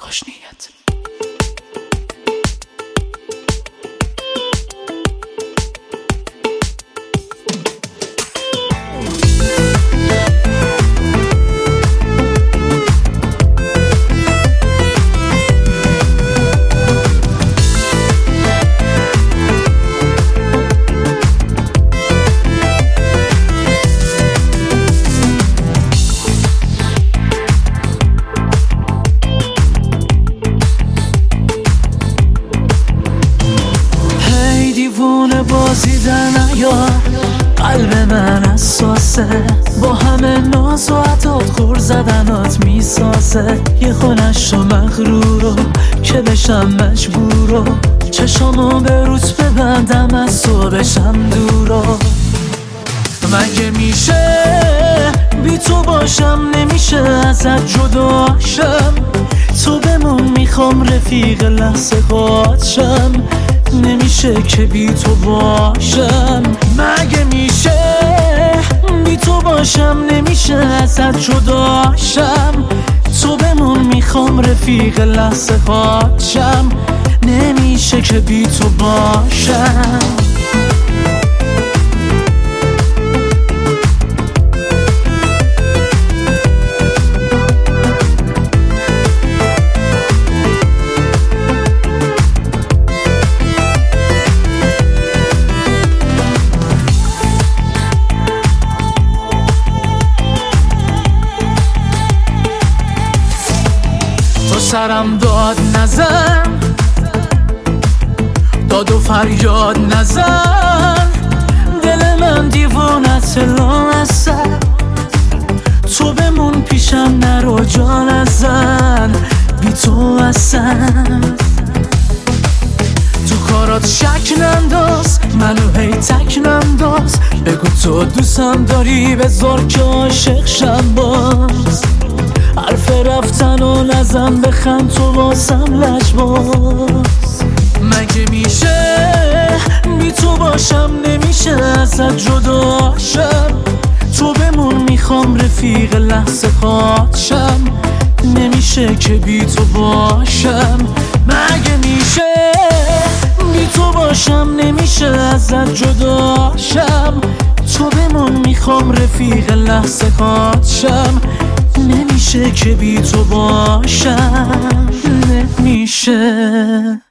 خوش نیت. دیوونه بازی در نیار، قلب من حساسه، با همه ناز و عطات خور زدنات میسازه. یه خونش رو مغرورو که بشم مجبورو، چشامو به روز ببندم از تو بشم دورو. مگه میشه بی تو باشم، نمیشه ازت جداشم، تو بمون میخوام رفیق لحظه خواهدشم، نمیشه که بی تو باشم. مگه میشه بی تو باشم، نمیشه ازت جداشم، تو بمون میخوام رفیق لحظه خواهدشم، نمیشه که بی تو باشم. سرم داد نزن، داد و فریاد نزن، دل من دیوانت لامصب، تو بمون پیشم نرو جا نزن، بی تو هستم. تو کارات شک ننداز، منو هی تک ننداز، بگو تو دوستم داری بذار که عاشق شم باز. حرف رفتن و نزن بخند تو واسم لجباز. مگه میشه بی تو باشم، نمیشه ازت جداشم، تو بمون میخوام رفیق لحظه خواهدشم، نمیشه که بی تو باشم. مگه میشه بی تو باشم، نمیشه ازت جداشم، تو بمون میخوام رفیق لحظه خواهدشم، نمیشه که بی تو باشم، نمیشه.